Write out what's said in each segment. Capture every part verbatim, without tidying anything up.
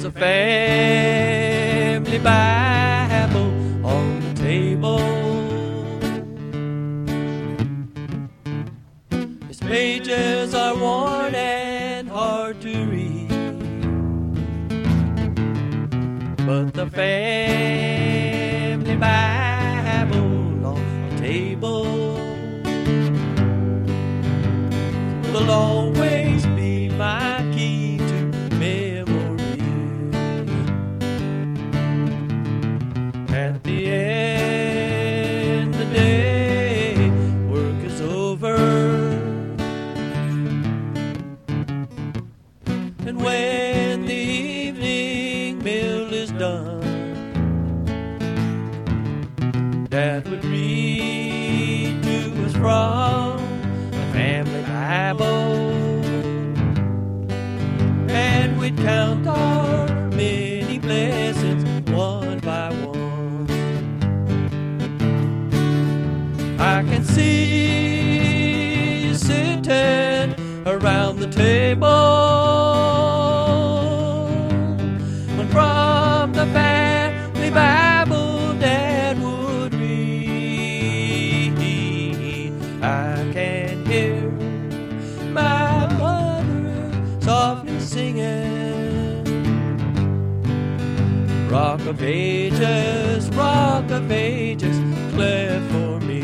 a family Bible on the table. Its pages are worn and hard to read, but the family Bible on the table will always be my key to memory. At the end of the day, work is over, and when the evening meal is done, Dad would read to us from the family Bible, and we'd count our many blessings one by one. I can see you sitting around the table, when from the family Bible Dad would read. I can hear my mother softly singing, Rock of Ages, Rock of Ages, cleft for me.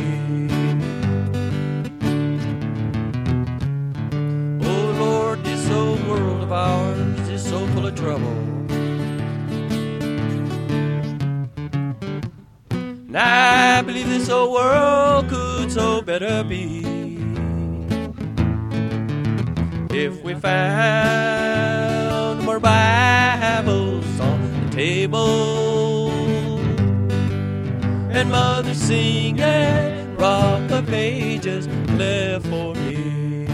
Oh Lord, this old world of ours is so full of trouble, and I believe this old world could so better be if we found more Bibles on the table, and Mother singing Rock of Ages left for me.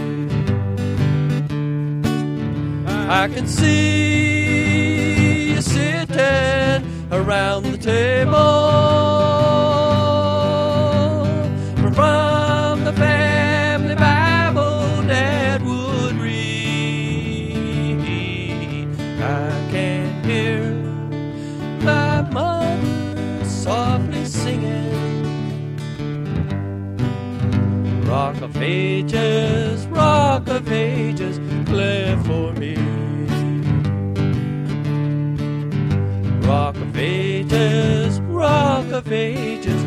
I can see you sitting around the table, from the family Bible Dad would read. I can hear my mother softly singing, Rock of Ages, Rock of Ages, cleft for me. Rock of Ages, Rock of Ages,